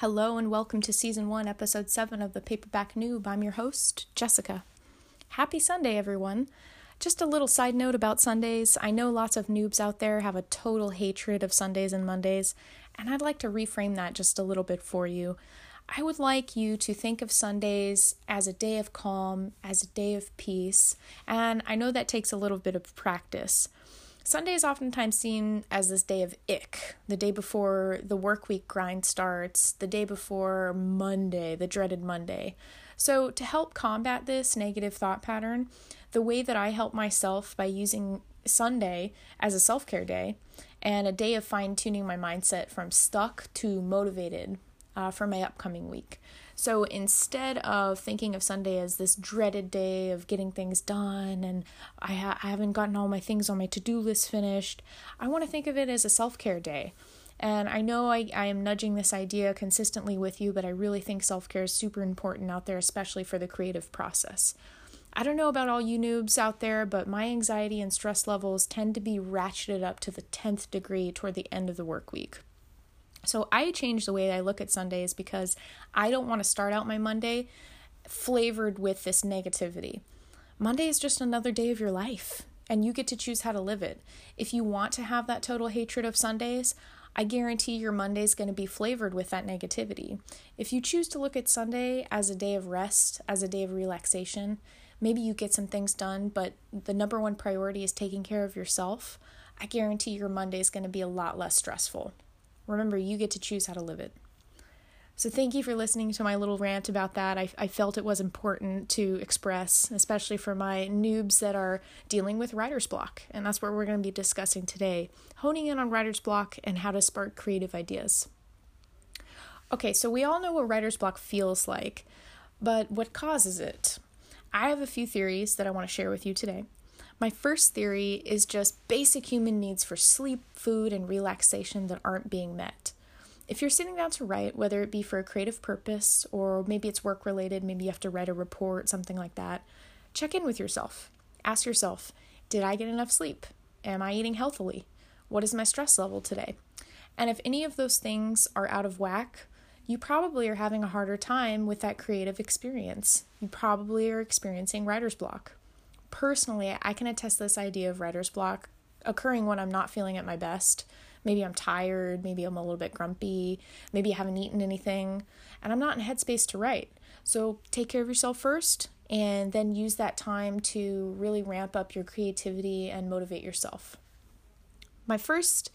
Hello and welcome to Season 1, Episode 7 of The Paperback Noob. I'm your host, Jessica. Happy Sunday, everyone. Just a little side note about Sundays. I know lots of noobs out there have a total hatred of Sundays and Mondays, and I'd like to reframe that just a little bit for you. I would like you to think of Sundays as a day of calm, as a day of peace, and I know that takes a little bit of practice. Sunday is oftentimes seen as this day of ick, the day before the work week grind starts, the day before Monday, the dreaded Monday. So to help combat this negative thought pattern, the way that I help myself by using Sunday as a self-care day and a day of fine-tuning my mindset from stuck to motivated for my upcoming week. So instead of thinking of Sunday as this dreaded day of getting things done and I haven't gotten all my things on my to-do list finished, I want to think of it as a self-care day. And I know I am nudging this idea consistently with you, but I really think self-care is super important out there, especially for the creative process. I don't know about all you noobs out there, but my anxiety and stress levels tend to be ratcheted up to the 10th degree toward the end of the work week. So I changed the way I look at Sundays because I don't want to start out my Monday flavored with this negativity. Monday is just another day of your life, and you get to choose how to live it. If you want to have that total hatred of Sundays, I guarantee your Monday is going to be flavored with that negativity. If you choose to look at Sunday as a day of rest, as a day of relaxation, maybe you get some things done, but the number one priority is taking care of yourself, I guarantee your Monday is going to be a lot less stressful. Remember, you get to choose how to live it. So thank you for listening to my little rant about that. I felt it was important to express, especially for my noobs that are dealing with writer's block. And that's what we're going to be discussing today, honing in on writer's block and how to spark creative ideas. Okay, so we all know what writer's block feels like, but what causes it? I have a few theories that I want to share with you today. My first theory is just basic human needs for sleep, food, and relaxation that aren't being met. If you're sitting down to write, whether it be for a creative purpose or maybe it's work-related, maybe you have to write a report, something like that, check in with yourself. Ask yourself, did I get enough sleep? Am I eating healthily? What is my stress level today? And if any of those things are out of whack, you probably are having a harder time with that creative experience. You probably are experiencing writer's block. Personally, I can attest this idea of writer's block occurring when I'm not feeling at my best. Maybe I'm tired, maybe I'm a little bit grumpy, maybe I haven't eaten anything, and I'm not in headspace to write. So take care of yourself first, and then use that time to really ramp up your creativity and motivate yourself. My first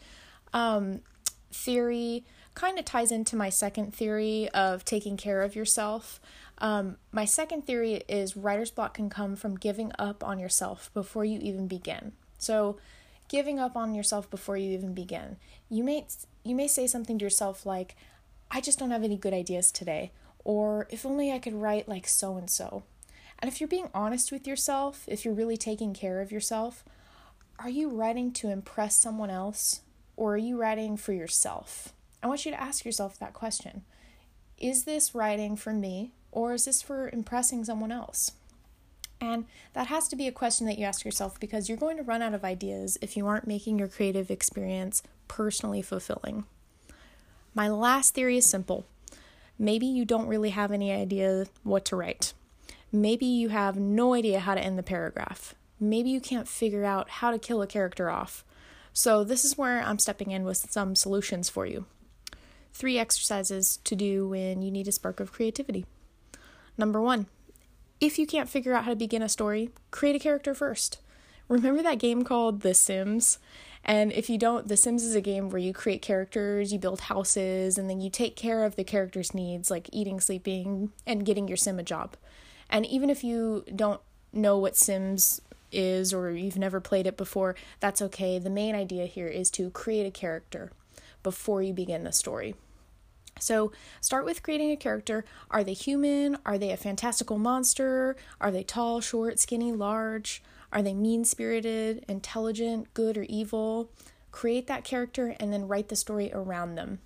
theory kind of ties into my second theory of taking care of yourself. My second theory is writer's block can come from giving up on yourself before you even begin. So giving up on yourself before you even begin. You may say something to yourself like, I just don't have any good ideas today, or if only I could write like so-and-so. And if you're being honest with yourself, if you're really taking care of yourself, are you writing to impress someone else, or are you writing for yourself? I want you to ask yourself that question. Is this writing for me, or is this for impressing someone else? And that has to be a question that you ask yourself because you're going to run out of ideas if you aren't making your creative experience personally fulfilling. My last theory is simple. Maybe you don't really have any idea what to write. Maybe you have no idea how to end the paragraph. Maybe you can't figure out how to kill a character off. So this is where I'm stepping in with some solutions for you. 3 exercises to do when you need a spark of creativity. Number 1, if you can't figure out how to begin a story, create a character first. Remember that game called The Sims? And if you don't, The Sims is a game where you create characters, you build houses, and then you take care of the character's needs, like eating, sleeping, and getting your sim a job. And even if you don't know what Sims is or you've never played it before, that's okay. The main idea here is to create a character before you begin the story. So start with creating a character. Are they human? Are they a fantastical monster? Are they tall, short, skinny, large? Are they mean-spirited, intelligent, good, or evil? Create that character and then write the story around them.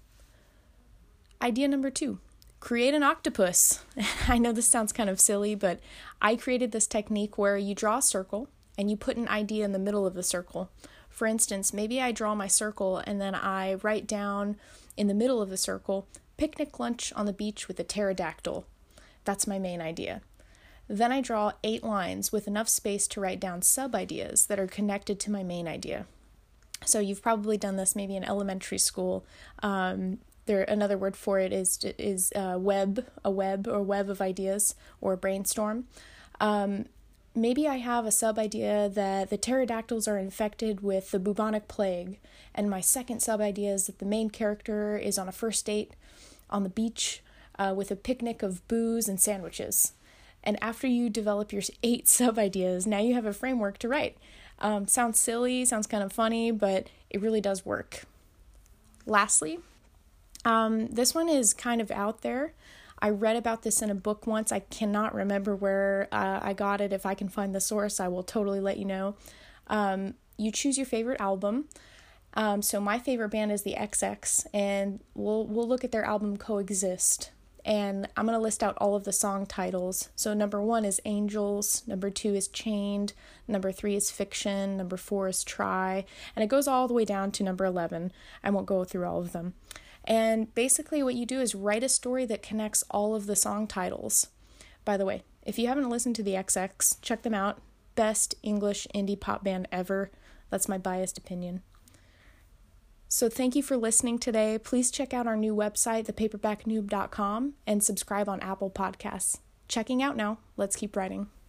Idea number 2, create an octopus. I know this sounds kind of silly, but I created this technique where you draw a circle and you put an idea in the middle of the circle. For instance, maybe I draw my circle and then I write down in the middle of the circle, picnic lunch on the beach with a pterodactyl. That's my main idea. Then I draw 8 lines with enough space to write down sub-ideas that are connected to my main idea. So you've probably done this maybe in elementary school. Another word for it is a web of ideas, or a brainstorm. Maybe I have a sub-idea that the pterodactyls are infected with the bubonic plague, and my second sub-idea is that the main character is on a first date on the beach with a picnic of booze and sandwiches. And after you develop your 8 sub-ideas, now you have a framework to write. Sounds silly, sounds kind of funny, but it really does work. Lastly, this one is kind of out there. I read about this in a book once. I cannot remember where I got it. If I can find the source, I will totally let you know. You choose your favorite album. So my favorite band is the XX, and we'll look at their album Coexist. And I'm going to list out all of the song titles. So number 1 is Angels, number 2 is Chained, number 3 is Fiction, number 4 is Try, and it goes all the way down to number 11. I won't go through all of them. And basically what you do is write a story that connects all of the song titles. By the way, if you haven't listened to the XX, check them out. Best English indie pop band ever. That's my biased opinion. So thank you for listening today. Please check out our new website, thepaperbacknoob.com, and subscribe on Apple Podcasts. Checking out now. Let's keep writing.